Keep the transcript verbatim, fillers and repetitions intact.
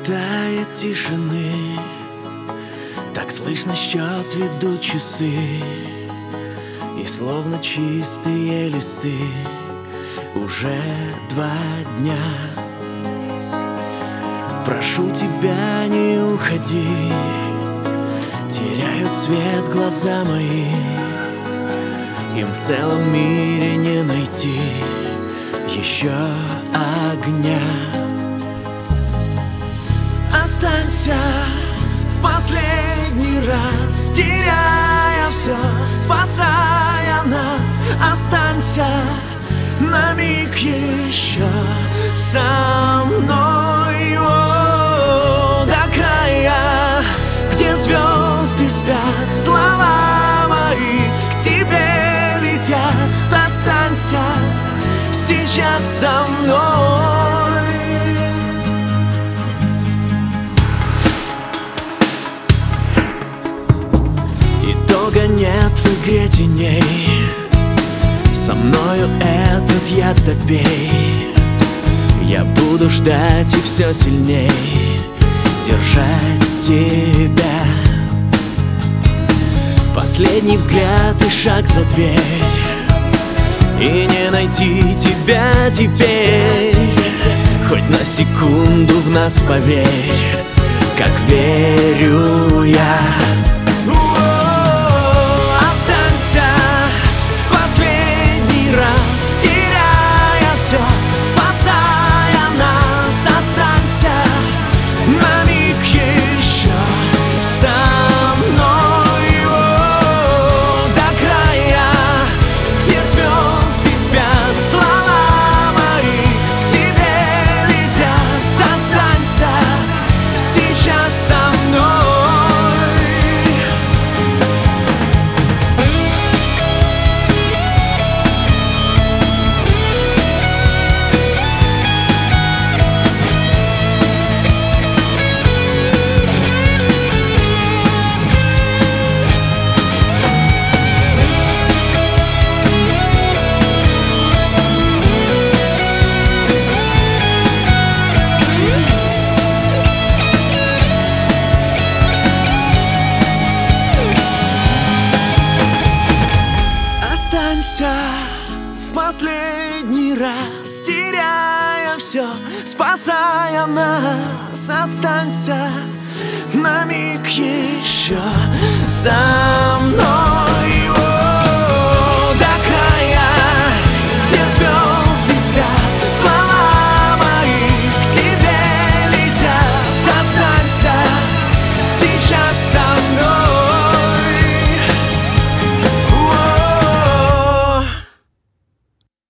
хватает тишины, так слышно счет ведут часы, и словно чистые листы уже два дня. Прошу тебя, не уходи, теряют цвет глаза мои, им в целом мире не найти еще огня. Останься в последний раз, теряя все, спасая нас. Останься на миг еще со мной, о, до края, где звезды спят. Слова мои к тебе летят. Останься сейчас со мной. Итога нет в игре теней, со мною этот яд допей. Я буду ждать и все сильней держать тебя. Последний взгляд и шаг за дверь, и не найти тебя теперь. Хоть на секунду в нас поверь, как верю я. Останься в последний раз, теряя все, спасая нас. Останься на миг еще со мной, о, до края, где звезды спят. Слова мои к тебе летят. Останься сейчас со мной. Останься в последний раз, теряя все, спасая нас. Останься на миг еще со